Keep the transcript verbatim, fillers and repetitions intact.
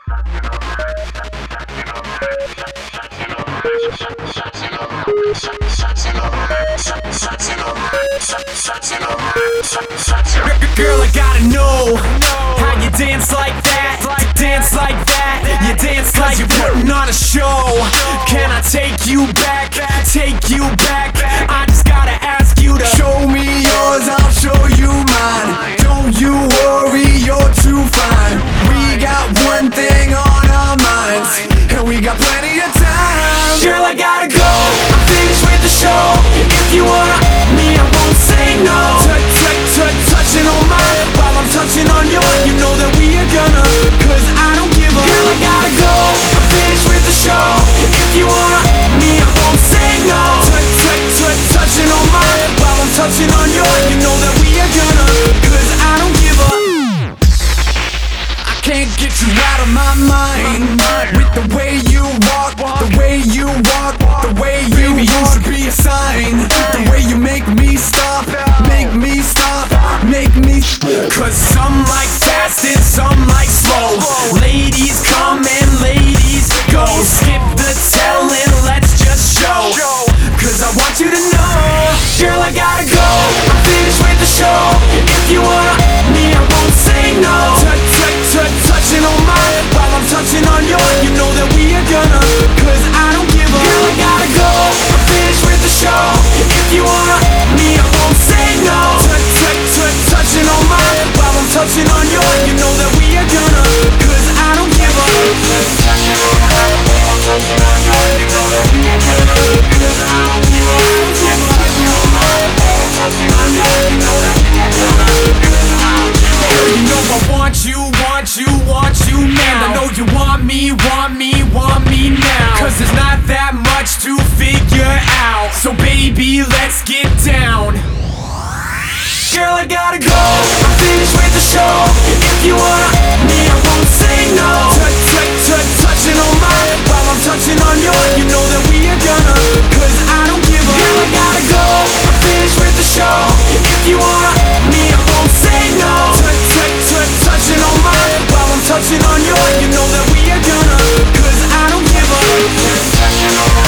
Girl, I gotta know how you dance like that. Dance like that. You dance like you're putting on a show. Can I take you back? Take you back. I just gotta ask you to show me yours, I'll show you mine. Don't you worry, you're too fine. We got one thing on our minds, and we got plenty of time. Girl, I gotta go, I'm finished with the show. If you want me, I won't say no. Touch, touch, touch, touching on mine while I'm touching on yours. You know that we are gonna, cause I don't give a. Girl, I gotta go, I'm finished with the show. If you want me, I won't say no. Touch, touch, touch, touching on mine while I'm touching on yours. You know that we are gonna, cause I don't give a. I can't get you out of my mind. With the way you walk, the way you walk, the way you walk, you should be a sign. The way you make me stop, make me stop, make me stop. Cause some like fast and some like slow. Ladies come and ladies go. Skip the telling, let's just show. Cause I want you to know, girl, I gotta go, I'm finished with the show. If you want me, I won't say no. Touch, touch, touch, touching on mine while I'm touching on yours. You know that we are gonna, cause I don't give a. Girl, I gotta go, I'm finished with the show. If you want me, I won't say no. Touch, touch, touch, touching on mine while I'm touching on yours. You know that we are gonna, cause I don't give a. Touching on mine while I'm touching on yours. You know that we are gonna, cause I don't give a. Touching on mine while I'm touching on yours. You know that we are gonna, cause I don't give a. Girl, you know I want you, want you, want you now. I know you want me, want me, want me now. Cause there's not that much to figure out. So baby, let's get down. Girl, I gotta go, I'm finished with the show. If you want me, I won't say no. Touch, touch, touch, touching on mine while I'm touching on yours. You know that we are gonna, cause I don't give a. Girl, I gotta go, I'm finished with the show. If you want me, I won't say no. Touch, touch, touch, touching on mine while I'm touching on yours. You know that we are gonna, cause I don't give a. Touching on